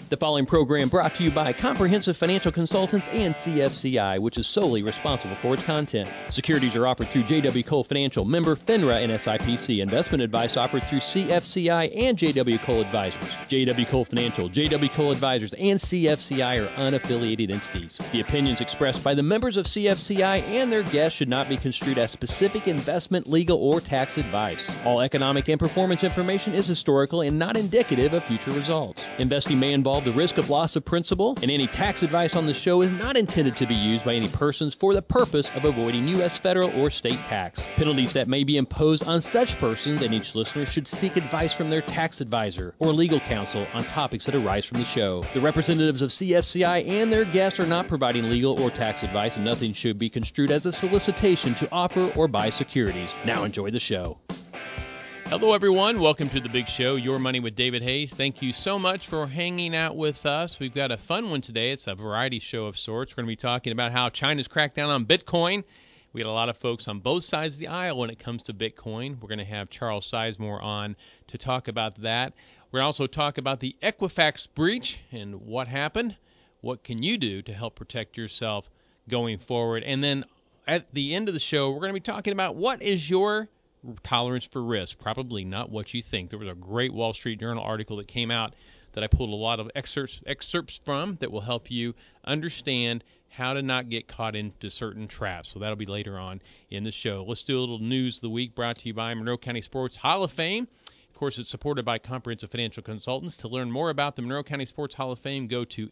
The following program brought to you by Comprehensive Financial Consultants and CFCI, which is solely responsible for its content. Securities are offered through J.W. Cole Financial, member FINRA and SIPC. Investment advice offered through CFCI and J.W. Cole Advisors. J.W. Cole Financial, J.W. Cole Advisors, and CFCI are unaffiliated entities. The opinions expressed by the members of CFCI and their guests should not be construed as specific investment, legal, or tax advice. All economic and performance information is historical and not indicative of future results. Investing may involve the risk of loss of principal, and any tax advice on the show is not intended to be used by any persons for the purpose of avoiding U.S. federal or state tax. Penalties that may be imposed on such persons and each listener should seek advice from their tax advisor or legal counsel on topics that arise from the show. The representatives of CFCI and their guests are not providing legal or tax advice, and nothing should be construed as a solicitation to offer or buy securities. Now enjoy the show. Hello, everyone. Welcome to The Big Show, Your Money with David Hayes. Thank you so much for hanging out with us. We've got a fun one today. It's a variety show of sorts. We're going to be talking about how China's cracked down on Bitcoin. We got a lot of folks on both sides of the aisle when it comes to Bitcoin. We're going to have Charles Sizemore on to talk about that. We're going to also talk about the Equifax breach and what happened. What can you do to help protect yourself going forward? And then at the end of the show, we're going to be talking about what is your tolerance for risk. Probably not what you think. There was a great Wall Street Journal article that came out that I pulled a lot of excerpts from that will help you understand how to not get caught into certain traps. So that'll be later on in the show. Let's do a little news of the week brought to you by Monroe County Sports Hall of Fame. Of course, it's supported by Comprehensive Financial Consultants. To learn more about the Monroe County Sports Hall of Fame, go to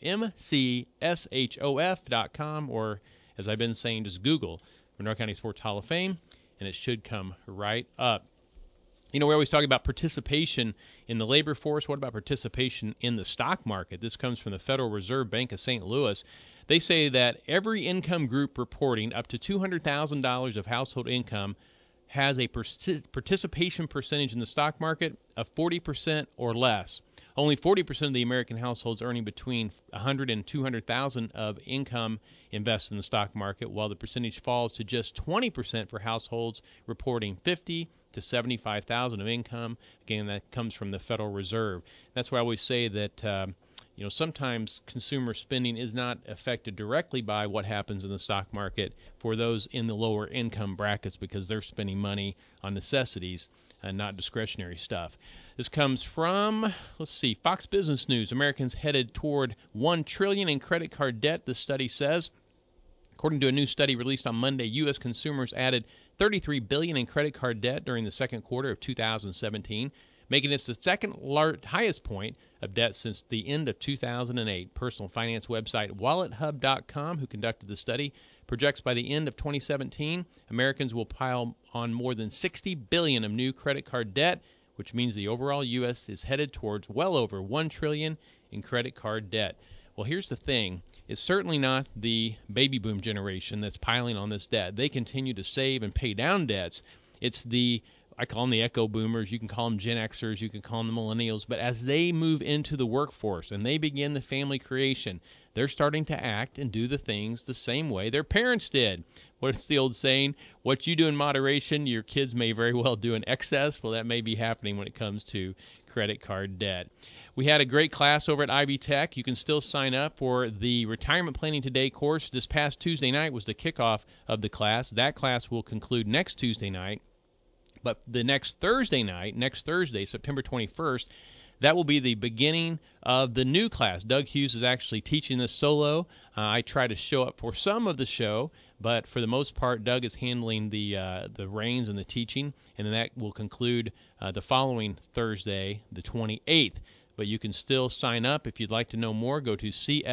mcshof.com, or as I've been saying, just Google Monroe County Sports Hall of Fame, and it should come right up. You know, we always talk about participation in the labor force. What about participation in the stock market? This comes from the Federal Reserve Bank of St. Louis. They say that every income group reporting up to $200,000 of household income has a participation percentage in the stock market of 40% or less. Only 40% of the American households earning between $100,000 and $200,000 of income invest in the stock market, while the percentage falls to just 20% for households reporting $50,000 to $75,000 of income. Again, that comes from the Federal Reserve. That's why I always say that sometimes consumer spending is not affected directly by what happens in the stock market for those in the lower income brackets, because they're spending money on necessities and not discretionary stuff. This comes from, Fox Business News. Americans headed toward $1 trillion in credit card debt, the study says. According to a new study released on Monday, U.S. consumers added $33 billion in credit card debt during the second quarter of 2017, making this the second highest point of debt since the end of 2008. Personal finance website WalletHub.com, who conducted the study, projects by the end of 2017, Americans will pile on more than $60 billion of new credit card debt, which means the overall U.S. is headed towards well over $1 trillion in credit card debt. Well, here's the thing. It's certainly not the baby boom generation that's piling on this debt. They continue to save and pay down debts. It's I call them the echo boomers, you can call them Gen Xers, you can call them the millennials, but as they move into the workforce and they begin the family creation, they're starting to act and do the things the same way their parents did. What's the old saying? What you do in moderation, your kids may very well do in excess. Well, that may be happening when it comes to credit card debt. We had a great class over at Ivy Tech. You can still sign up for the Retirement Planning Today course. This past Tuesday night was the kickoff of the class. That class will conclude next Tuesday night. But the next Thursday, September 21st, that will be the beginning of the new class. Doug Hughes is actually teaching this solo. I try to show up for some of the show, but for the most part, Doug is handling the reins and the teaching, and then that will conclude the following Thursday, the 28th. But you can still sign up. If you'd like to know more, go to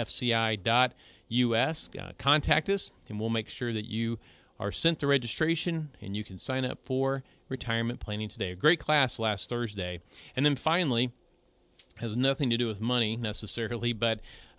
cfci.us, contact us, and we'll make sure that you are sent the registration and you can sign up for Retirement Planning Today. A great class last Thursday. And then finally, has nothing to do with money necessarily, but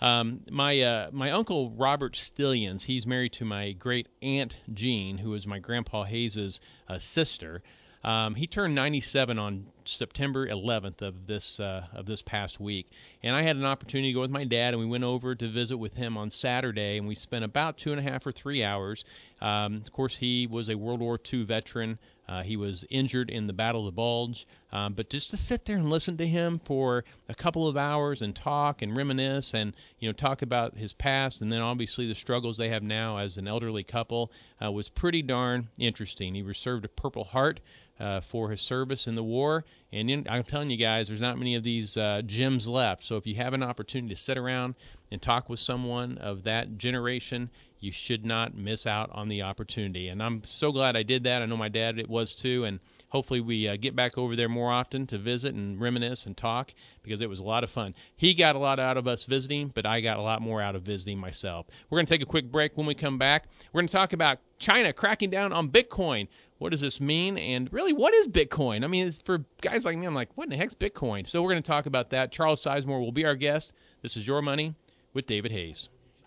my uncle Robert Stillions, he's married to my great aunt Jean, who is my grandpa Hayes' sister. He turned 97 on September 11th of this past week, and I had an opportunity to go with my dad, and we went over to visit with him on Saturday, and we spent about 2.5 or 3 hours Of course, he was a World War II veteran. He was injured in the Battle of the Bulge, but just to sit there and listen to him for a couple of hours and talk and reminisce and talk about his past and then obviously the struggles they have now as an elderly couple was pretty darn interesting. He received a Purple Heart for his service in the war, and I'm telling you guys, there's not many of these gems left. So if you have an opportunity to sit around and talk with someone of that generation, you should not miss out on the opportunity. And I'm so glad I did that. I know my dad it was too, and hopefully we get back over there more often to visit and reminisce and talk, because it was a lot of fun. He got a lot out of us visiting, but I got a lot more out of visiting myself. We're going to take a quick break. When we come back, we're going to talk about China cracking down on Bitcoin. What does this mean? And really, what is Bitcoin? I mean, it's for guys like me, I'm like, what in the heck's Bitcoin? So we're going to talk about that. Charles Sizemore will be our guest. This is Your Money with David Hayes.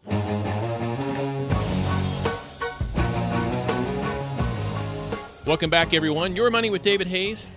Welcome back, everyone. Your Money with David Hayes.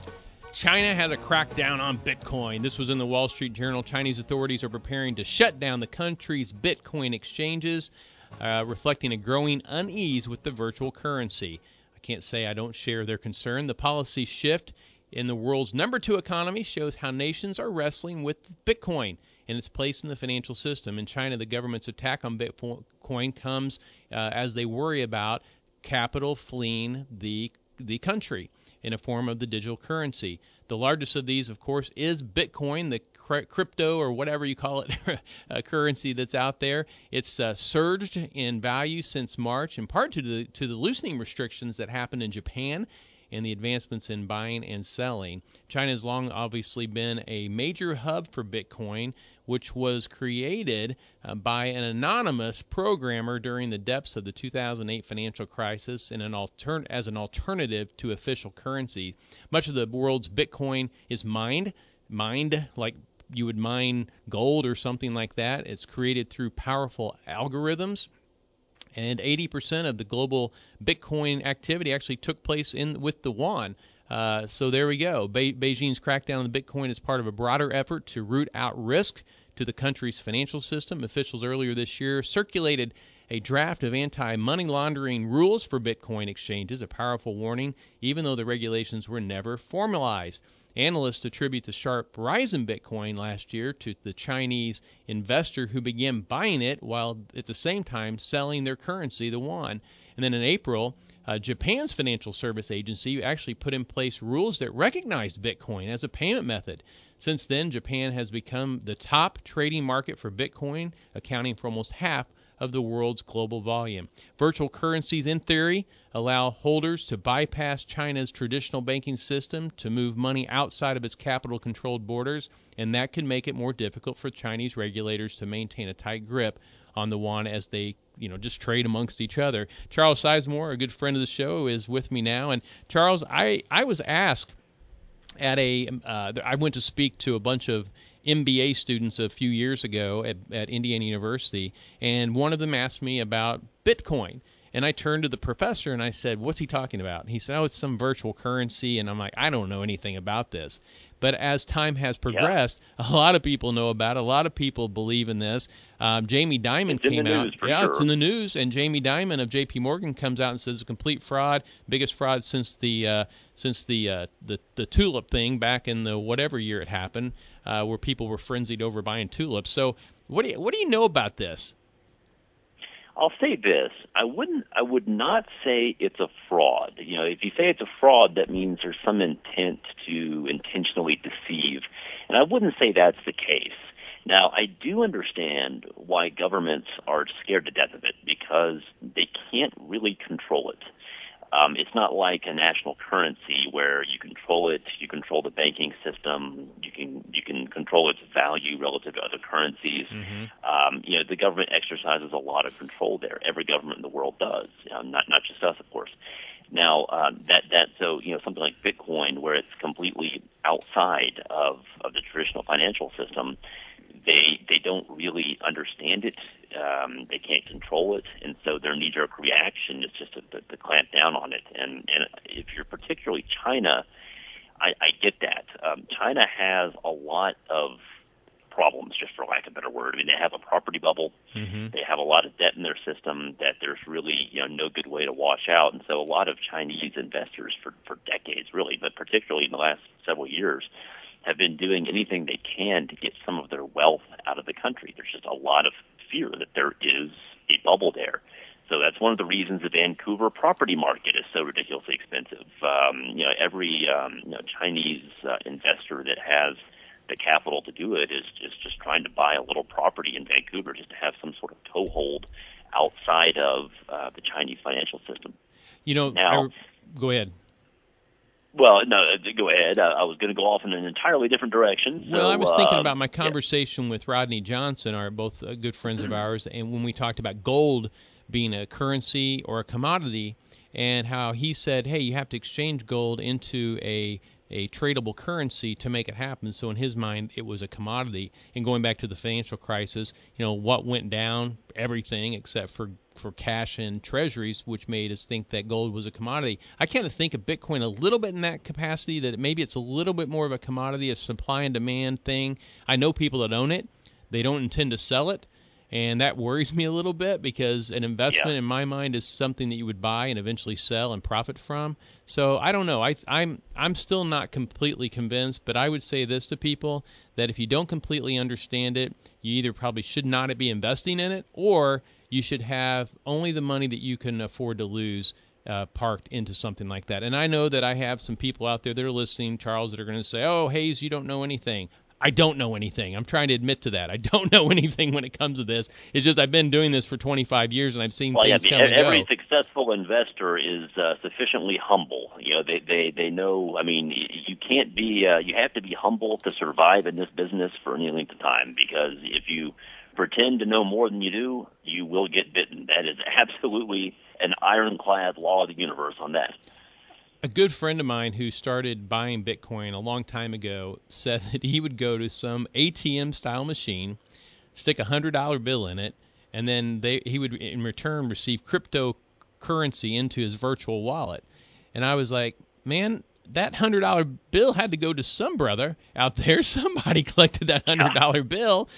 China has a crackdown on Bitcoin. This was in the Wall Street Journal. Chinese authorities are preparing to shut down the country's Bitcoin exchanges, reflecting a growing unease with the virtual currency. I can't say I don't share their concern. The policy shift in the world's number 2 economy shows how nations are wrestling with Bitcoin and its place in the financial system. In China, the government's attack on Bitcoin comes as they worry about capital fleeing the country in a form of the digital currency. The largest of these, of course, is Bitcoin, the crypto or whatever you call it, currency that's out there. It's surged in value since March, in part to the loosening restrictions that happened in Japan and the advancements in buying and selling. China has long obviously been a major hub for Bitcoin, which was created by an anonymous programmer during the depths of the 2008 financial crisis and as an alternative to official currency. Much of the world's Bitcoin is mined like you would mine gold or something like that. It's created through powerful algorithms. And 80% of the global Bitcoin activity actually took place with the yuan. So there we go. Beijing's crackdown on the Bitcoin is part of a broader effort to root out risk to the country's financial system. Officials earlier this year circulated a draft of anti-money laundering rules for Bitcoin exchanges, a powerful warning, even though the regulations were never formalized. Analysts attribute the sharp rise in Bitcoin last year to the Chinese investor who began buying it while at the same time selling their currency, the yuan. And then in April, Japan's financial service agency actually put in place rules that recognized Bitcoin as a payment method. Since then, Japan has become the top trading market for Bitcoin, accounting for almost half of the world's global volume. Virtual currencies, in theory, allow holders to bypass China's traditional banking system to move money outside of its capital-controlled borders, and that can make it more difficult for Chinese regulators to maintain a tight grip on the yuan as they just trade amongst each other. Charles Sizemore, a good friend of the show, is with me now. And Charles, I was asked at I went to speak to a bunch of MBA students a few years ago at Indiana University, and one of them asked me about Bitcoin. And I turned to the professor and I said, what's he talking about? And he said, it's some virtual currency. And I'm like, I don't know anything about this. But as time has progressed, a lot of people know about it. A lot of people believe in this. Jamie Dimon came out. It's in the news. And Jamie Dimon of J.P. Morgan comes out and says it's a complete fraud, biggest fraud since the tulip thing back in the whatever year it happened, where people were frenzied over buying tulips. So what do you know about this? I'll say this. I would not say it's a fraud. If you say it's a fraud, that means there's some intent to intentionally deceive. And I wouldn't say that's the case. Now, I do understand why governments are scared to death of it, because they can't really control it. It's not like a national currency where you control it, you control the banking system, you can control its value relative to other currencies. Mm-hmm. The government exercises a lot of control there. Every government in the world does, not just us, of course. Now, so something like Bitcoin, where it's completely outside of the traditional financial system, they don't really understand it. They can't control it, and so their knee-jerk reaction is just to clamp down on it. And if you're particularly China, I get that. China has a lot of problems, just for lack of a better word. I mean, they have a property bubble. Mm-hmm. They have a lot of debt in their system that there's really no good way to wash out. And so a lot of Chinese investors for decades, really, but particularly in the last several years, have been doing anything they can to get some of their wealth out of the country. There's just a lot of fear that there is a bubble there. So that's one of the reasons the Vancouver property market is so ridiculously expensive. Every Chinese investor that has the capital to do it is just trying to buy a little property in Vancouver just to have some sort of toehold outside of the Chinese financial system. Now, go ahead. Well, no, go ahead. I was going to go off in an entirely different direction. Well, I was thinking about my conversation with Rodney Johnson, both good friends of ours, and when we talked about gold being a currency or a commodity, and how he said, hey, you have to exchange gold into a tradable currency to make it happen. So in his mind, it was a commodity. And going back to the financial crisis, what went down? Everything except for cash and treasuries, which made us think that gold was a commodity. I kind of think of Bitcoin a little bit in that capacity, that maybe it's a little bit more of a commodity, a supply and demand thing. I know people that own it. They don't intend to sell it. And that worries me a little bit, because an investment in my mind is something that you would buy and eventually sell and profit from. So I don't know. I'm still not completely convinced, but I would say this to people, that if you don't completely understand it, you either probably should not be investing in it, or you should have only the money that you can afford to lose parked into something like that. And I know that I have some people out there that are listening, Charles, that are going to say, oh, Hayes, you don't know anything. I don't know anything. I'm trying to admit to that. I don't know anything when it comes to this. It's just I've been doing this for 25 years, and I've seen things come and go. Every successful investor is sufficiently humble. They know. I mean, you can't be. You have to be humble to survive in this business for any length of time, because if you pretend to know more than you do, you will get bitten. That is absolutely an ironclad law of the universe on that. A good friend of mine who started buying Bitcoin a long time ago said that he would go to some ATM-style machine, stick a $100 bill in it, and then he would, in return, receive cryptocurrency into his virtual wallet. And I was like, man, that $100 bill had to go to some brother out there. Somebody collected that $100 bill,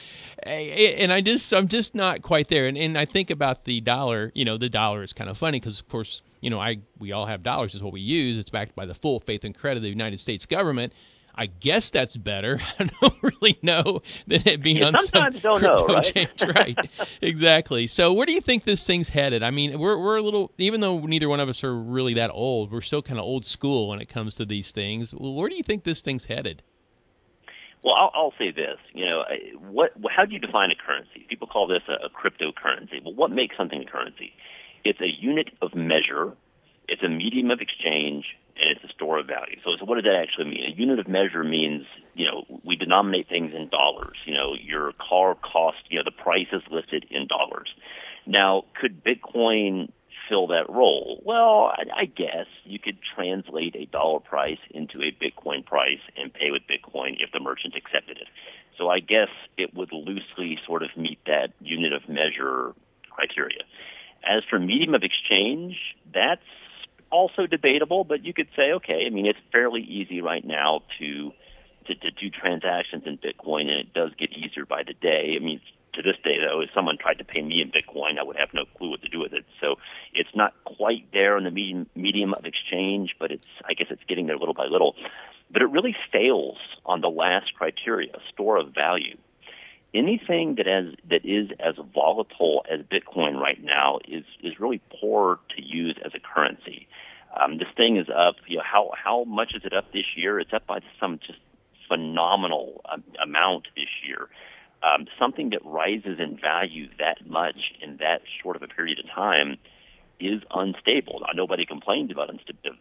and I'm just not quite there. And I think about the dollar. The dollar is kind of funny because, of course, we all have dollars is what we use. It's backed by the full faith and credit of the United States government. I guess that's better. I don't really know than it being on some crypto exchange. Right? Exactly. So where do you think this thing's headed? I mean, we're a little, even though neither one of us are really that old, we're still kind of old school when it comes to these things. Well, where do you think this thing's headed? Well, I'll say this. How do you define a currency? People call this a cryptocurrency. Well, what makes something a currency? It's a unit of measure. It's a medium of exchange, and it's a store of value. So what does that actually mean? A unit of measure means, we denominate things in dollars. Your car cost, the price is listed in dollars. Now, could Bitcoin fill that role? Well, I guess you could translate a dollar price into a Bitcoin price and pay with Bitcoin if the merchant accepted it. So I guess it would loosely sort of meet that unit of measure criteria. As for medium of exchange, that's also debatable, but you could say, okay, I mean, it's fairly easy right now to do transactions in Bitcoin, and it does get easier by the day. I mean, to this day, though, if someone tried to pay me in Bitcoin, I would have no clue what to do with it. So it's not quite there in the medium of exchange, but I guess it's getting there little by little. But it really fails on the last criteria, store of value. Anything that is as volatile as Bitcoin right now is really poor to use as a currency. This thing is up. How much is it up this year? It's up by some just phenomenal amount this year. Something that rises in value that much in that short of a period of time is unstable. Now, nobody complains about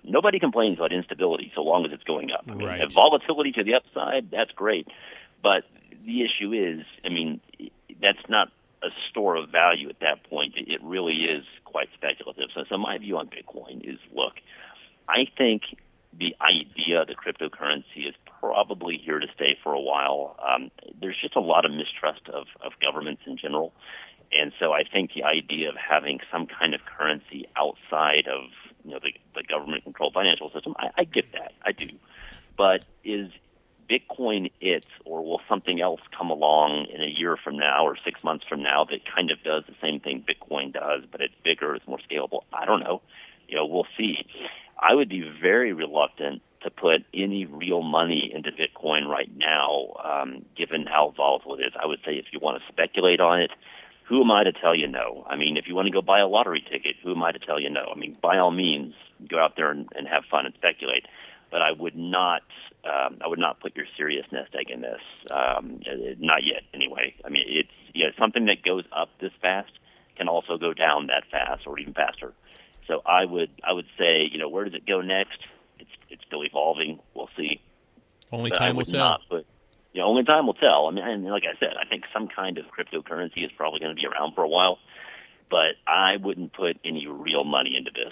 instability so long as it's going up. I mean, right. Volatility to the upside, that's great. But the issue is, I mean, that's not a store of value at that point. It really is quite speculative. So my view on Bitcoin is, look, I think the idea of the cryptocurrency is probably here to stay for a while. There's just a lot of mistrust of governments in general. And so I think the idea of having some kind of currency outside of the government-controlled financial system, I get that. I do. But is Bitcoin it, or will something else come along in a year from now or 6 months from now that kind of does the same thing Bitcoin does, but it's bigger, it's more scalable? I don't know. We'll see. I would be very reluctant to put any real money into Bitcoin right now, given how volatile it is. I would say if you want to speculate on it, who am I to tell you no? I mean, if you want to go buy a lottery ticket, who am I to tell you no? I mean, by all means, go out there and have fun and speculate. But I would not put your serious nest egg in this. Not yet, anyway. I mean, it's something that goes up this fast can also go down that fast or even faster. So I would say, where does it go next? It's still evolving. We'll see. Only time will tell. Only time will tell. I mean, and like I said, I think some kind of cryptocurrency is probably going to be around for a while, but I wouldn't put any real money into this.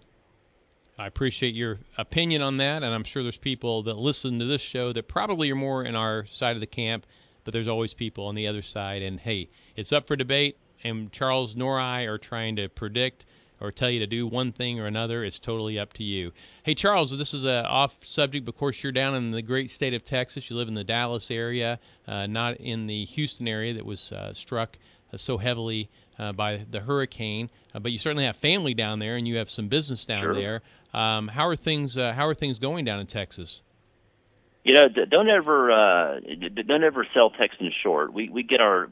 I appreciate your opinion on that, and I'm sure there's people that listen to this show that probably are more in our side of the camp, but there's always people on the other side, and hey, it's up for debate, and Charles nor I are trying to predict or tell you to do one thing or another. It's totally up to you. Hey, Charles, this is off subject, but of course you're down in the great state of Texas. You live in the Dallas area, not in the Houston area that was struck so heavily by the hurricane. But you certainly have family down there, and you have some business down there. How are things going down in Texas? Don't ever sell Texans short. We get our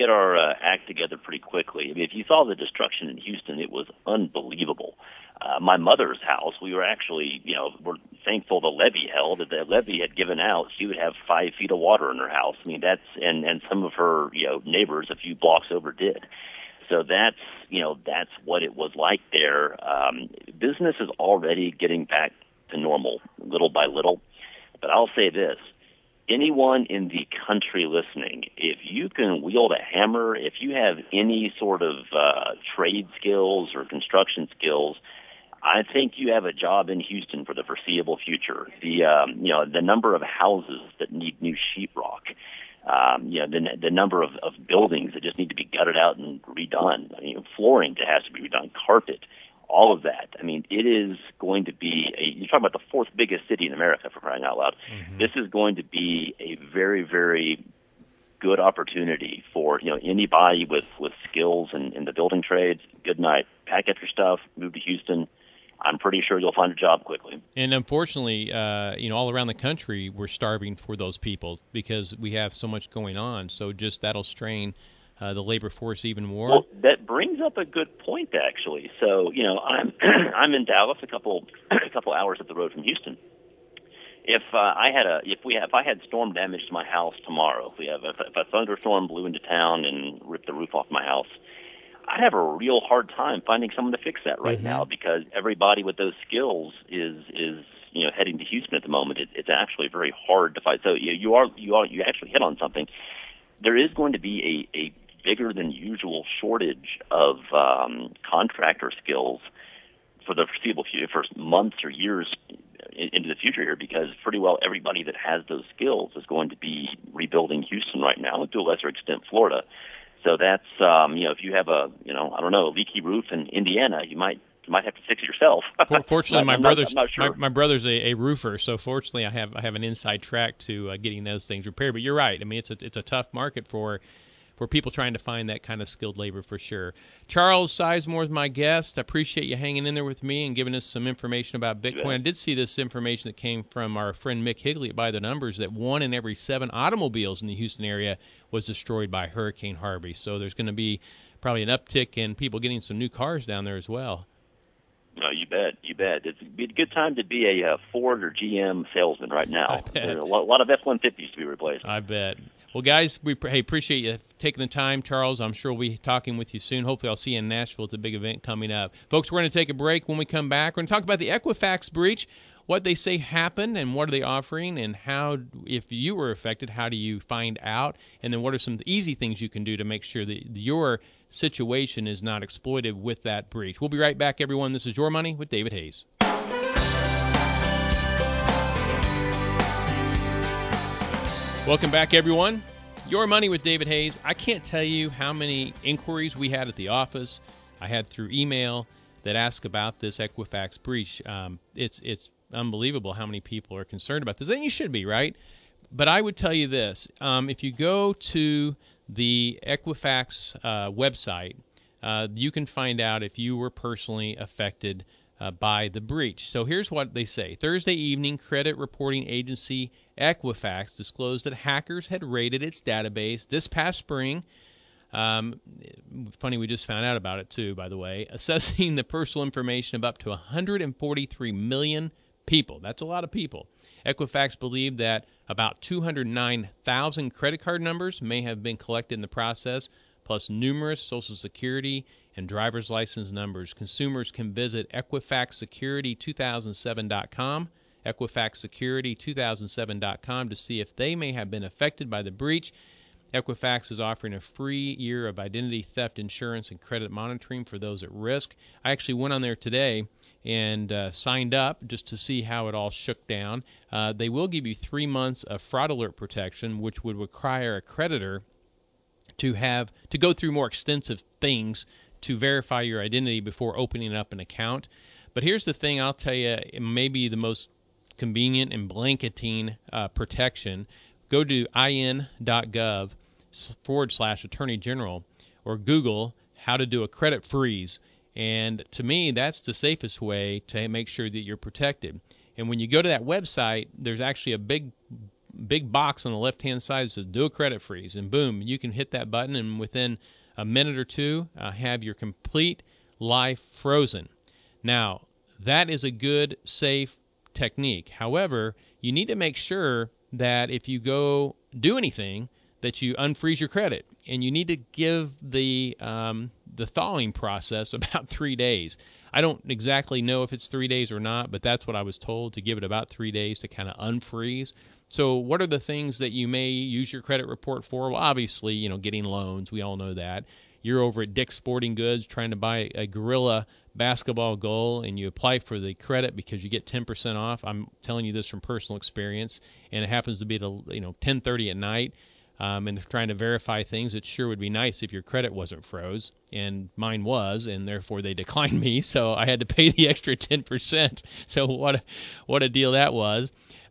act together pretty quickly. I mean, if you saw the destruction in Houston, it was unbelievable. My mother's house, we were actually, we're thankful the levee held. If the levee had given out, she would have 5 feet of water in her house. I mean, and some of her, neighbors a few blocks over did. So that's what it was like there. Business is already getting back to normal little by little. But I'll say this, anyone in the country listening, if you can wield a hammer, if you have any sort of trade skills or construction skills, I think you have a job in Houston for the foreseeable future. The number of houses that need new sheetrock, the number of buildings that just need to be gutted out and redone. I mean, flooring that has to be redone, carpet. All of that. I mean, it is going to be you're talking about the fourth biggest city in America, for crying out loud. Mm-hmm. This is going to be a very, very good opportunity for, anybody with skills in the building trades. Good night. Pack up your stuff, move to Houston. I'm pretty sure you'll find a job quickly. And unfortunately, all around the country, we're starving for those people because we have so much going on. So just that'll strain the labor force even more. Well, that brings up a good point, actually. So, I'm in Dallas, a couple hours up the road from Houston. If I had storm damage to my house tomorrow, if a thunderstorm blew into town and ripped the roof off my house, I'd have a real hard time finding someone to fix that right now, because everybody with those skills is heading to Houston at the moment. It's actually very hard to find. So you actually hit on something. There is going to be a bigger than usual shortage of contractor skills for the foreseeable future, for months or years into the future here, because pretty well everybody that has those skills is going to be rebuilding Houston right now, and to a lesser extent Florida. So that's if you have a a leaky roof in Indiana, you might have to fix it yourself. Fortunately, my brother's a roofer, so fortunately I have an inside track to getting those things repaired. But you're right. I mean, it's a tough market for people trying to find that kind of skilled labor for sure. Charles Sizemore is my guest. I appreciate you hanging in there with me and giving us some information about Bitcoin. Yeah. I did see this information that came from our friend Mick Higley at By the Numbers, that 1 in every 7 automobiles in the Houston area was destroyed by Hurricane Harvey. So there's going to be probably an uptick in people getting some new cars down there as well. No, you bet. It's a good time to be a Ford or GM salesman right now. There's a lot of F-150s to be replaced. I bet. Well, guys, we appreciate you taking the time, Charles. I'm sure we'll be talking with you soon. Hopefully I'll see you in Nashville at the big event coming up. Folks, we're going to take a break. When we come back, we're going to talk about the Equifax breach, what they say happened and what are they offering, and how, if you were affected, how do you find out, and then what are some easy things you can do to make sure that your situation is not exploited with that breach. We'll be right back, everyone. This is Your Money with David Hayes. Welcome back, everyone. Your Money with David Hayes. I can't tell you how many inquiries we had at the office, I had through email, that ask about this Equifax breach. It's unbelievable how many people are concerned about this, and you should be, right? But I would tell you this. If you go to the Equifax website, you can find out if you were personally affected by the breach. So here's what they say. Thursday evening, credit reporting agency Equifax disclosed that hackers had raided its database this past spring. Funny, we just found out about it too, by the way, assessing the personal information of up to 143 million people. That's a lot of people. Equifax believed that about 209,000 credit card numbers may have been collected in the process, plus numerous Social Security and driver's license numbers. Consumers can visit EquifaxSecurity2007.com, EquifaxSecurity2007.com to see if they may have been affected by the breach. Equifax is offering a free year of identity theft insurance and credit monitoring for those at risk. I actually went on there today and signed up just to see how it all shook down. They will give you 3 months of fraud alert protection, which would require a creditor to go through more extensive things to verify your identity before opening up an account. But here's the thing, I'll tell you, it may be the most convenient and blanketing protection. Go to in.gov/Attorney General or Google how to do a credit freeze. And to me, that's the safest way to make sure that you're protected. And when you go to that website, there's actually a big box on the left-hand side that says do a credit freeze. And boom, you can hit that button and within a minute or two have your complete life frozen. Now, that is a good, safe technique. However, you need to make sure that if you go do anything, that you unfreeze your credit, and you need to give the thawing process about 3 days. I don't exactly know if it's 3 days or not, but that's what I was told, to give it about 3 days to kind of unfreeze. So what are the things that you may use your credit report for? Well, obviously, getting loans. We all know that. You're over at Dick's Sporting Goods trying to buy a Gorilla basketball goal, and you apply for the credit because you get 10% off. I'm telling you this from personal experience, and it happens to be at 10:30 at night. And they're trying to verify things. It sure would be nice if your credit wasn't froze, and mine was, and therefore they declined me, so I had to pay the extra 10%. So what a deal that was.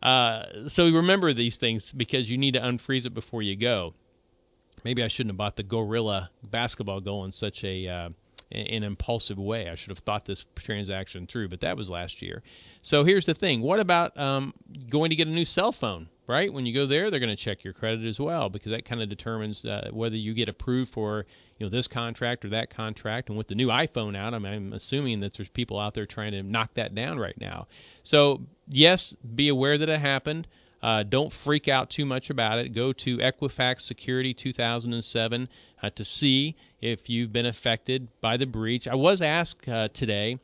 So remember these things because you need to unfreeze it before you go. Maybe I shouldn't have bought the Gorilla basketball goal in such an impulsive way. I should have thought this transaction through, but that was last year. So here's the thing. What about going to get a new cell phone, right? When you go there, they're going to check your credit as well because that kind of determines whether you get approved for this contract or that contract. And with the new iPhone out, I'm assuming that there's people out there trying to knock that down right now. So, yes, be aware that it happened. Don't freak out too much about it. Go to Equifax Security 2007 to see if you've been affected by the breach. I was asked today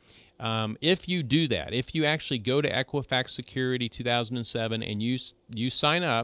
if you do that, if you actually go to Equifax Security 2007 and you sign up,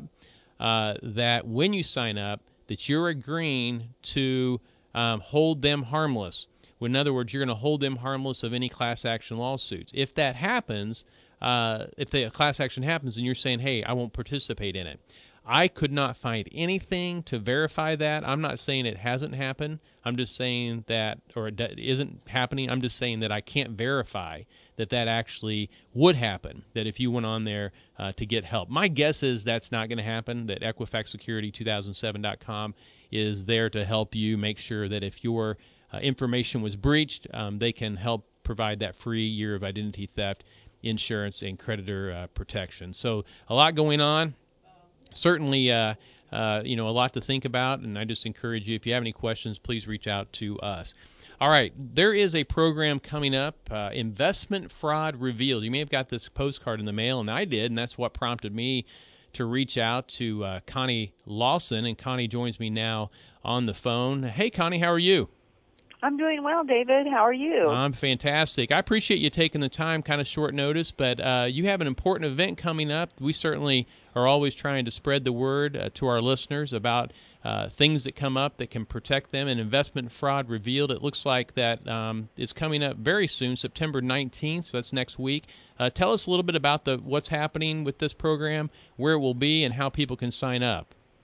that when you sign up, that you're agreeing to hold them harmless. In other words, you're going to hold them harmless of any class action lawsuits. If that happens, if the class action happens and you're saying, hey, I won't participate in it. I could not find anything to verify that. I'm not saying it hasn't happened. I'm just saying that, or it isn't happening. I'm just saying that I can't verify that actually would happen, that if you went on there to get help. My guess is that's not going to happen, that EquifaxSecurity2007.com is there to help you make sure that if your information was breached, they can help provide that free year of identity theft insurance and creditor protection. So a lot going on. Certainly, a lot to think about, and I just encourage you, if you have any questions, please reach out to us. All right, there is a program coming up, Investment Fraud Revealed. You may have got this postcard in the mail, and I did, and that's what prompted me to reach out to Connie Lawson, and Connie joins me now on the phone. Hey, Connie, how are you? I'm doing well, David. How are you? I'm fantastic. I appreciate you taking the time, kind of short notice, but you have an important event coming up. We certainly are always trying to spread the word to our listeners about things that come up that can protect them. And Investment Fraud Revealed, it looks like that is coming up very soon, September 19th, so that's next week. Tell us a little bit about what's happening with this program, where it will be, and how people can sign up.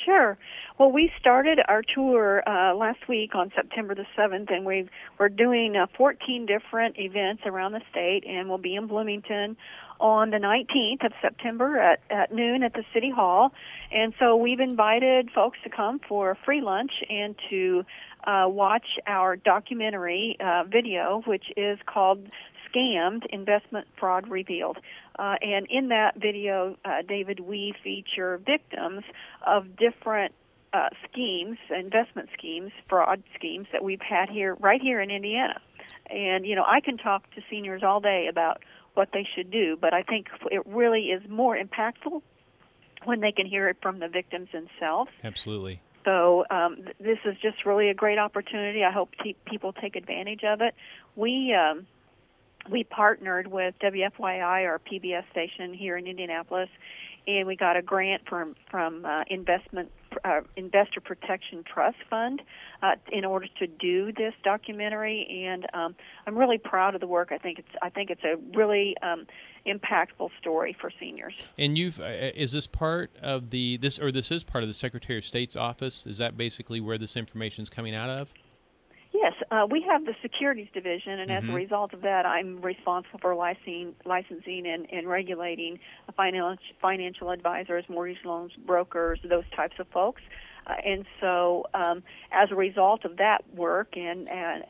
Sure. Well, we started our tour last week on September the 7th, and we're doing 14 different events around the state, and we'll be in Bloomington on the 19th of September at noon at the City Hall. And so we've invited folks to come for a free lunch and to watch our documentary video, which is called Scammed: Investment Fraud Revealed. And in that video, David, we feature victims of different schemes, investment schemes, fraud schemes that we've had right here in Indiana. And, I can talk to seniors all day about what they should do, but I think it really is more impactful when they can hear it from the victims themselves. Absolutely. So this is just really a great opportunity. I hope people take advantage of it. We partnered with WFYI, our PBS station here in Indianapolis, and we got a grant from Investor Protection Trust Fund in order to do this documentary. And I'm really proud of the work. I think it's a really impactful story for seniors. And is this part of this is part of the Secretary of State's office? Is that basically where this information is coming out of? Yes, we have the securities division, and as a result of that, I'm responsible for licensing and regulating financial advisors, mortgage loans, brokers, those types of folks. And so as a result of that work and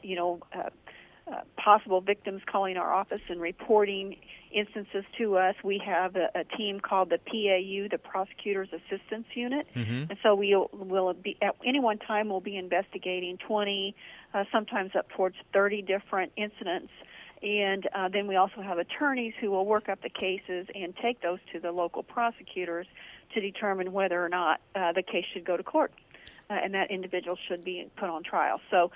possible victims calling our office and reporting instances to us, we have a team called the PAU, the Prosecutors Assistance Unit. And so we'll be at any one time we'll be investigating 20, sometimes up towards 30 different incidents. And then we also have attorneys who will work up the cases and take those to the local prosecutors to determine whether or not the case should go to court. And that individual should be put on trial. So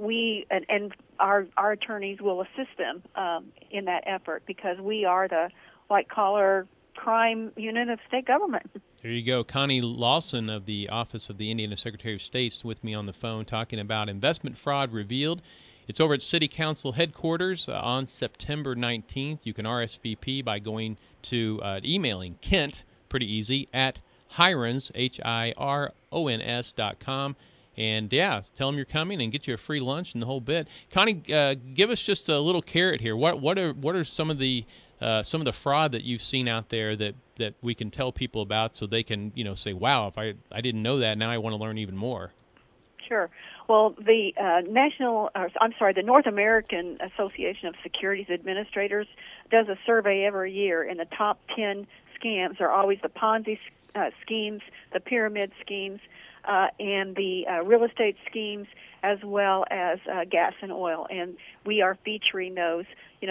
our attorneys will assist them in that effort because we are the white-collar crime unit of state government. There you go. Connie Lawson of the Office of the Indiana Secretary of State with me on the phone talking about Investment Fraud Revealed. It's over at City Council headquarters on September 19th. You can RSVP by going to emailing Kent, pretty easy, at Hirons, HIRONS.com. And, yeah, tell them you're coming and get you a free lunch and the whole bit. Connie, give us just a little carrot here. What are some of the fraud that you've seen out there that we can tell people about so they can, say, wow, if I didn't know that, now I want to learn even more? Sure. Well, the the North American Association of Securities Administrators does a survey every year, and the top 10 scams are always the Ponzi schemes, the pyramid schemes, and the real estate schemes, as well as gas and oil. And we are featuring those.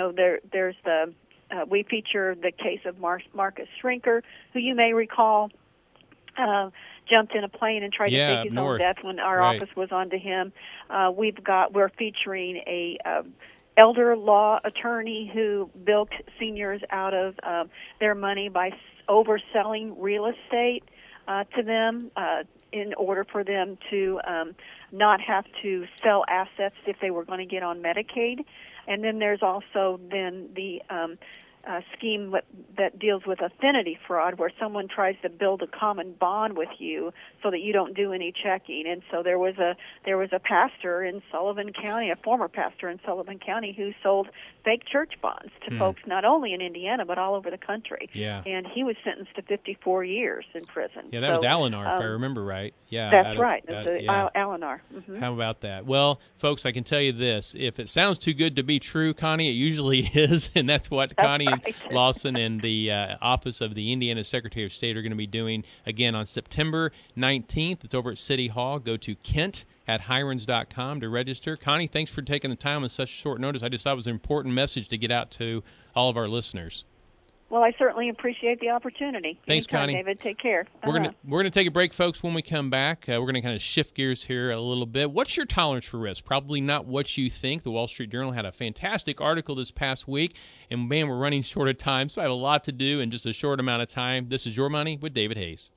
We feature the case of Marcus Shrinker, who you may recall jumped in a plane and tried to fake his own death when our office was onto him. We're featuring a elder law attorney who bilked seniors out of their money by overselling real estate to them in order for them to not have to sell assets if they were going to get on Medicaid. And then there's also the scheme that deals with affinity fraud, where someone tries to build a common bond with you so that you don't do any checking. And so there was a pastor in Sullivan County, a former pastor in Sullivan County, who sold fake church bonds to folks not only in Indiana but all over the country. Yeah. And he was sentenced to 54 years in prison. Yeah, that was Alinar, if I remember right. Yeah, that's right. Alinar. Mm-hmm. How about that? Well, folks, I can tell you this: if it sounds too good to be true, Connie, it usually is, and that's what Connie Lawson and the Office of the Indiana Secretary of State are going to be doing again on September 19th. It's over at City Hall. Go to Kent at Hirons.com to register. Connie, thanks for taking the time on such short notice. I just thought it was an important message to get out to all of our listeners. Well, I certainly appreciate the opportunity. Thanks, Anytime, Connie. David. Take care. We're gonna take a break, folks. When we come back, we're gonna kind of shift gears here a little bit. What's your tolerance for risk? Probably not what you think. The Wall Street Journal had a fantastic article this past week, and man, we're running short of time, so I have a lot to do in just a short amount of time. This is Your Money with David Hayes.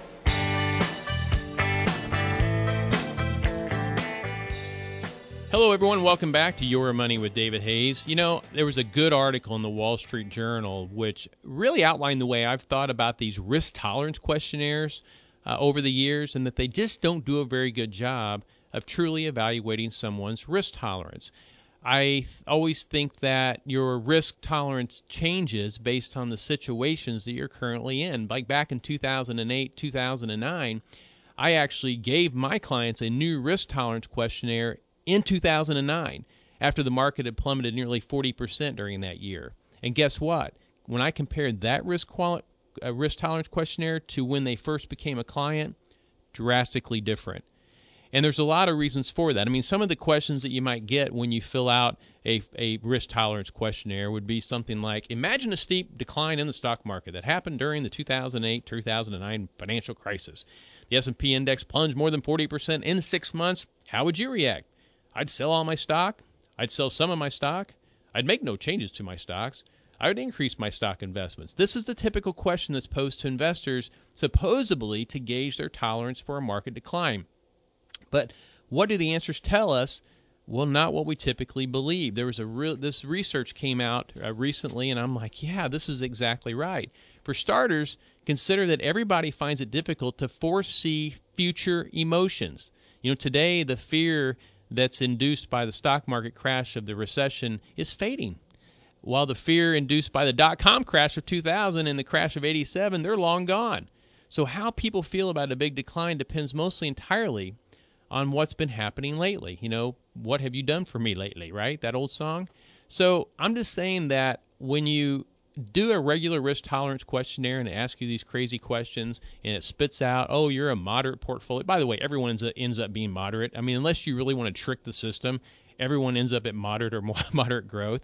Hello, everyone. Welcome back to Your Money with David Hayes. You know, there was a good article in the Wall Street Journal which really outlined the way I've thought about these risk tolerance questionnaires. over the years, and that they just don't do a very good job of truly evaluating someone's risk tolerance. I always think that your risk tolerance changes based on the situations that you're currently in. Like back in 2008, 2009, I actually gave my clients a new risk tolerance questionnaire in 2009 after the market had plummeted nearly 40% during that year. And guess what? When I compared that risk tolerance questionnaire to when they first became a client, drastically different. And there's a lot of reasons for that. I mean, some of the questions that you might get when you fill out a risk tolerance questionnaire would be something like, imagine a steep decline in the stock market that happened during the 2008-2009 financial crisis. The S&P index plunged more than 40% in 6 months. How would you react? I'd sell all my stock. I'd sell some of my stock. I'd make no changes to my stocks. I would increase my stock investments. This is the typical question that's posed to investors, supposedly to gauge their tolerance for a market decline. But what do the answers tell us? Well, not what we typically believe. There was this research came out recently, and I'm like, yeah, this is exactly right. For starters, consider that everybody finds it difficult to foresee future emotions. You know, today the fear that's induced by the stock market crash of the recession is fading, while the fear induced by the dot-com crash of 2000 and the crash of 87, they're long gone. So how people feel about a big decline depends mostly entirely on what's been happening lately. You know, what have you done for me lately, right? That old song. So I'm just saying that when you do a regular risk tolerance questionnaire and ask you these crazy questions and it spits out, oh, you're a moderate portfolio. By the way, everyone ends up being moderate. I mean, unless you really want to trick the system, everyone ends up at moderate or more moderate growth.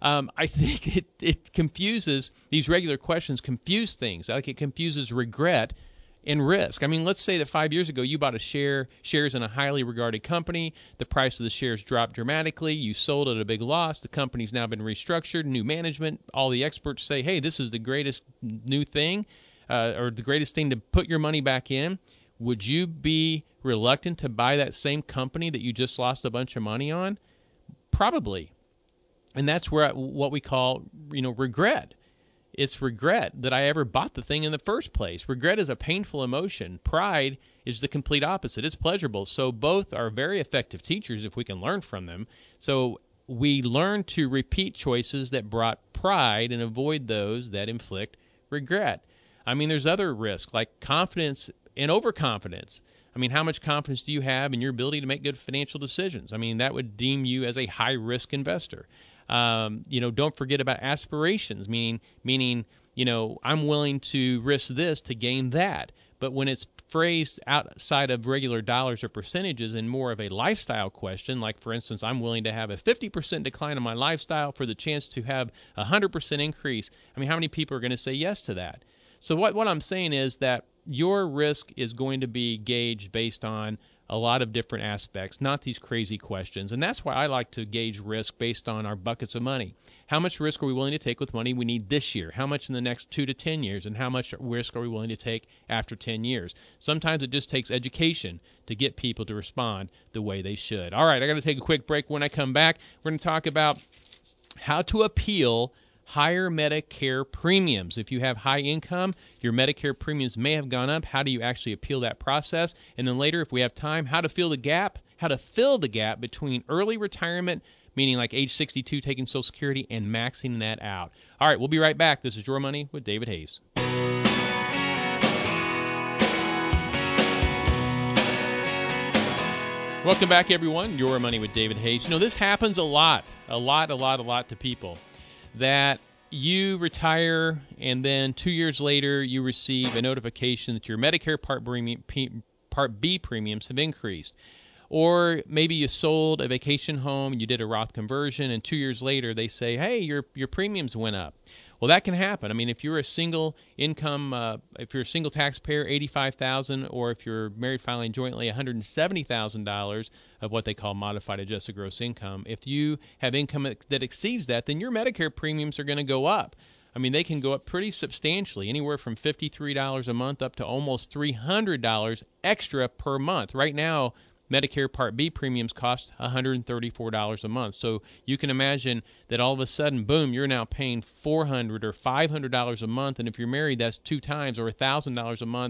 I think it confuses, these regular questions confuse things. Like it confuses regret and risk. I mean, let's say that 5 years ago you bought shares in a highly regarded company. The price of the shares dropped dramatically. You sold at a big loss. The company's now been restructured, new management. All the experts say, hey, this is the greatest new thing or the greatest thing to put your money back in. Would you be reluctant to buy that same company that you just lost a bunch of money on? Probably. And that's where what we call, regret. It's regret that I ever bought the thing in the first place. Regret is a painful emotion. Pride is the complete opposite. It's pleasurable. So both are very effective teachers if we can learn from them. So we learn to repeat choices that brought pride and avoid those that inflict regret. I mean, there's other risks like confidence and overconfidence. I mean, how much confidence do you have in your ability to make good financial decisions? I mean, that would deem you as a high-risk investor. Don't forget about aspirations, meaning, I'm willing to risk this to gain that. But when it's phrased outside of regular dollars or percentages and more of a lifestyle question, like, for instance, I'm willing to have a 50% decline in my lifestyle for the chance to have a 100% increase. I mean, how many people are going to say yes to that? So what I'm saying is that your risk is going to be gauged based on a lot of different aspects, not these crazy questions. And that's why I like to gauge risk based on our buckets of money. How much risk are we willing to take with money we need this year? How much in the next 2 to 10 years? And how much risk are we willing to take after 10 years? Sometimes it just takes education to get people to respond the way they should. All right, I got to take a quick break. When I come back, we're going to talk about how to appeal higher Medicare premiums. If you have high income, your Medicare premiums may have gone up. How do you actually appeal that process? And then later, if we have time, how to fill the gap between early retirement, meaning like age 62 taking Social Security, and maxing that out. All right, we'll be right back. This is Your Money with David Hayes. Welcome back, everyone. Your Money with David Hayes. This happens a lot to people. That you retire and then 2 years later you receive a notification that your Medicare Part B premiums have increased. Or maybe you sold a vacation home, you did a Roth conversion, and 2 years later they say, hey, your premiums went up. Well, that can happen. I mean, if you're a single income, if you're a single taxpayer, $85,000, or if you're married filing jointly, $170,000 of what they call modified adjusted gross income. If you have income that exceeds that, then your Medicare premiums are going to go up. I mean, they can go up pretty substantially, anywhere from $53 a month up to almost $300 extra per month. Right now, Medicare Part B premiums cost $134 a month. So you can imagine that all of a sudden, boom, you're now paying $400 or $500 a month. And if you're married, that's 2 times, or $1,000 a month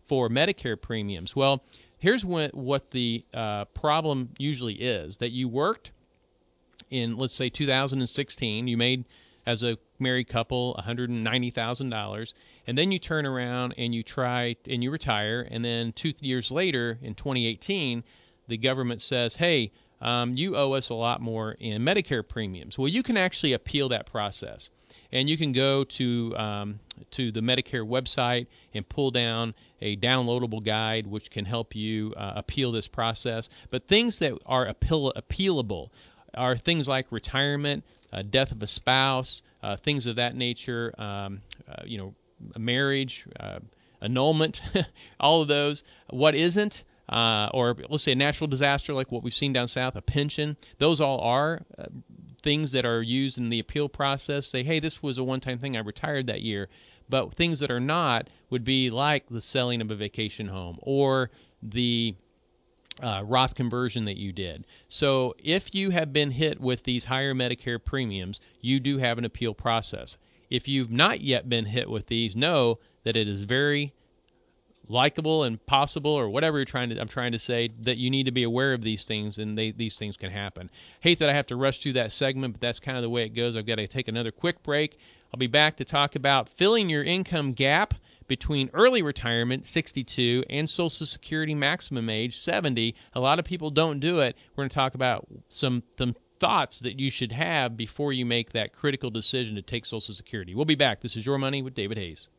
for Medicare premiums. Well, here's what the problem usually is, that you worked in, let's say, 2016, you made, as a married couple, $190,000, and then you turn around and you retire, and then 2 years later, in 2018, the government says, hey, you owe us a lot more in Medicare premiums. Well, you can actually appeal that process, and you can go to the Medicare website and pull down a downloadable guide which can help you appeal this process. But things that are appealable are things like retirement, death of a spouse, things of that nature, marriage, annulment, all of those. What isn't, or let's say a natural disaster like what we've seen down south, a pension, those all are things that are used in the appeal process. Say, hey, this was a one-time thing, I retired that year. But things that are not would be like the selling of a vacation home or the Roth conversion that you did. So if you have been hit with these higher Medicare premiums, you do have an appeal process. If you've not yet been hit with these, know that it is very likable and possible, or whatever I'm trying to say, that you need to be aware of these things, and these things can happen. Hate that I have to rush through that segment, but that's kind of the way it goes. I've got to take another quick break. I'll be back to talk about filling your income gap between early retirement, 62, and Social Security maximum age, 70. A lot of people don't do it. We're going to talk about some thoughts that you should have before you make that critical decision to take Social Security. We'll be back. This is Your Money with David Hayes.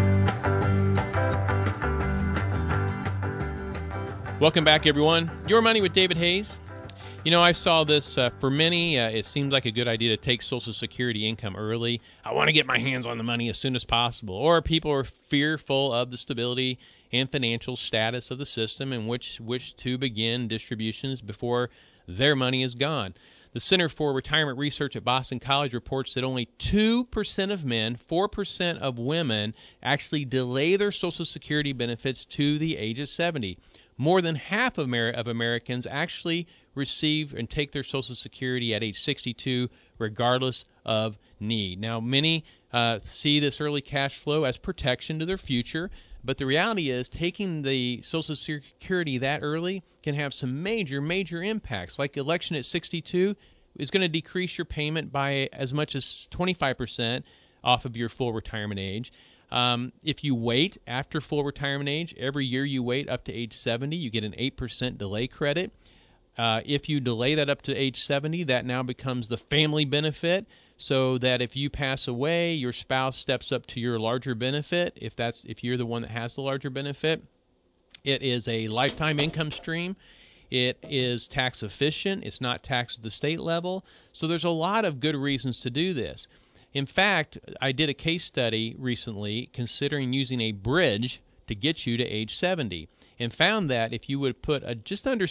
Welcome back, everyone. Your Money with David Hayes. You know, I saw this, for many, it seems like a good idea to take Social Security income early. I want to get my hands on the money as soon as possible. Or people are fearful of the stability and financial status of the system and wish to begin distributions before their money is gone. The Center for Retirement Research at Boston College reports that only 2% of men, 4% of women actually delay their Social Security benefits to the age of 70. More than half of Americans actually receive and take their Social Security at age 62, regardless of need. Now, many see this early cash flow as protection to their future, but the reality is taking the Social Security that early can have some major, major impacts. Like election at 62 is going to decrease your payment by as much as 25% off of your full retirement age. If you wait after full retirement age, every year you wait up to age 70, you get an 8% delay credit. If you delay that up to age 70, that now becomes the family benefit, so that if you pass away, your spouse steps up to your larger benefit, if you're the one that has the larger benefit. It is a lifetime income stream. It is tax efficient. It's not taxed at the state level. So there's a lot of good reasons to do this. In fact, I did a case study recently considering using a bridge to get you to age 70, and found that if you would put just under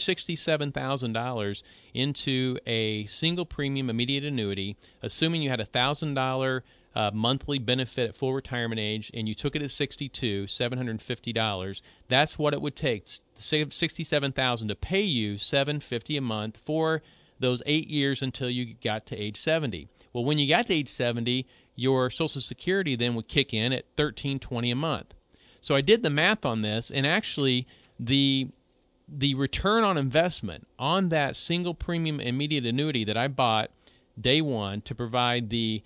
$67,000 into a single premium immediate annuity, assuming you had a $1,000 monthly benefit at full retirement age, and you took it at 62, $750, that's what it would take, $67,000 to pay you $750 a month for those 8 years until you got to age 70. Well, when you got to age 70, your Social Security then would kick in at $1,320 a month. So I did the math on this, and actually the return on investment on that single premium immediate annuity that I bought day one to provide the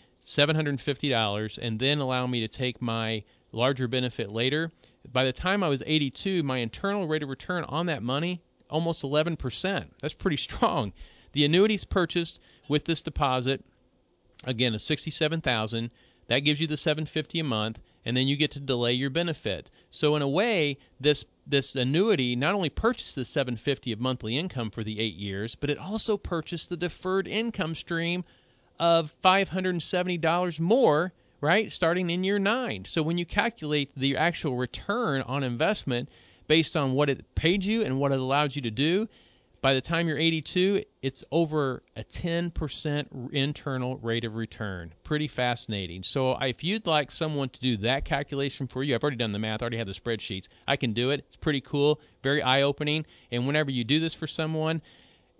$750 and then allow me to take my larger benefit later, by the time I was 82, my internal rate of return on that money, almost 11%. That's pretty strong. The annuities purchased with this deposit, again, a $67,000, that gives you the $750 a month, and then you get to delay your benefit. So in a way, this annuity not only purchased the $750 of monthly income for the 8 years, but it also purchased the deferred income stream of $570 more, right, starting in year 9. So when you calculate the actual return on investment based on what it paid you and what it allowed you to do, by the time you're 82, it's over a 10% internal rate of return. Pretty fascinating. So if you'd like someone to do that calculation for you, I've already done the math, I already have the spreadsheets. I can do it. It's pretty cool, very eye-opening. And whenever you do this for someone,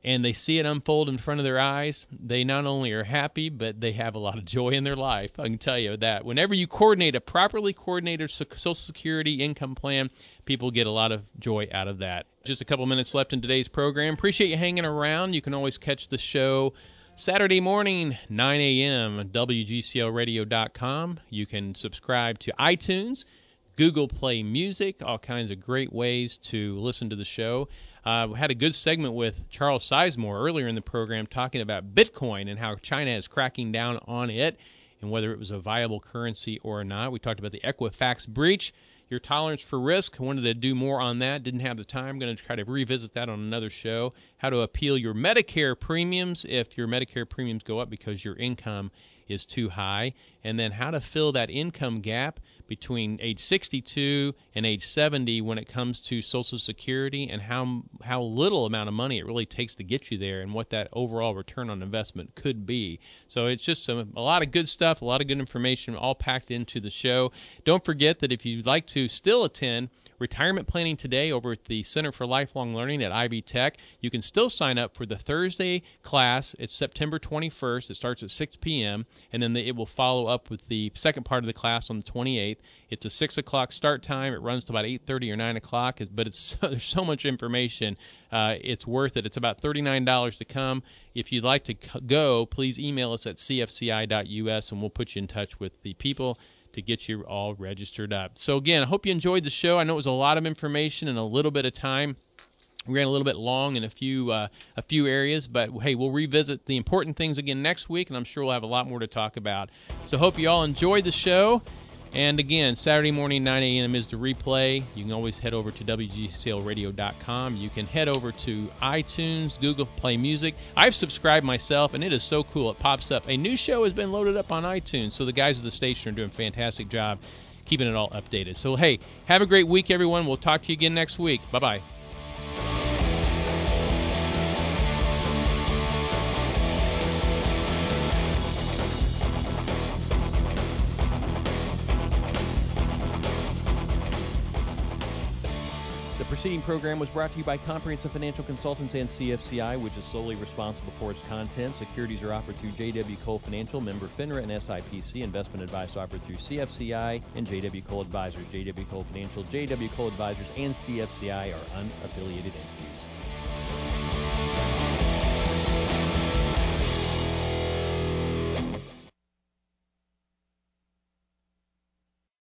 and they see it unfold in front of their eyes, they not only are happy, but they have a lot of joy in their life. I can tell you that. Whenever you coordinate a properly coordinated Social Security income plan, people get a lot of joy out of that. Just a couple minutes left in today's program. Appreciate you hanging around. You can always catch the show Saturday morning, 9 a.m. at WGCLradio.com. You can subscribe to iTunes, Google Play Music, all kinds of great ways to listen to the show. We had a good segment with Charles Sizemore earlier in the program talking about Bitcoin and how China is cracking down on it and whether it was a viable currency or not. We talked about the Equifax breach, your tolerance for risk. I wanted to do more on that. Didn't have the time. I'm going to try to revisit that on another show. How to appeal your Medicare premiums if your Medicare premiums go up because your income is too high. And then how to fill that income gap between age 62 and age 70 when it comes to Social Security, and how little amount of money it really takes to get you there and what that overall return on investment could be. So it's just a lot of good stuff, a lot of good information all packed into the show. Don't forget that if you'd like to still attend Retirement Planning Today over at the Center for Lifelong Learning at Ivy Tech, you can still sign up for the Thursday class. It's September 21st. It starts at 6 p.m., and then it will follow up with the second part of the class on the 28th. It's a 6 o'clock start time. It runs to about 8:30 or 9 o'clock, but there's so much information. It's worth it. It's about $39 to come. If you'd like to go, please email us at cfci.us, and we'll put you in touch with the people to get you all registered up. So again, I hope you enjoyed the show. I know it was a lot of information in a little bit of time. We ran a little bit long in a few areas, but hey, we'll revisit the important things again next week, and I'm sure we'll have a lot more to talk about. So hope you all enjoyed the show. And again, Saturday morning, 9 a.m. is the replay. You can always head over to WGCLradio.com. You can head over to iTunes, Google Play Music. I've subscribed myself, and it is so cool. It pops up. A new show has been loaded up on iTunes, so the guys at the station are doing a fantastic job keeping it all updated. So, hey, have a great week, everyone. We'll talk to you again next week. Bye-bye. The preceding program was brought to you by Comprehensive Financial Consultants and CFCI, which is solely responsible for its content. Securities are offered through J.W. Cole Financial, member FINRA and SIPC. Investment advice offered through CFCI and J.W. Cole Advisors. J.W. Cole Financial, J.W. Cole Advisors, and CFCI are unaffiliated entities.